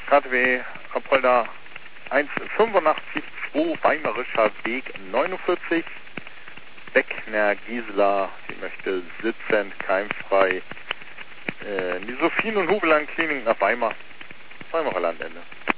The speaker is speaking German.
KTW Rapolda 185-2 Weimarischer Weg 49. Beckner Gisela, sie möchte sitzend, keimfrei. Die Sophien- und Hubeland Klinik nach Weimar. Weimarer Landende.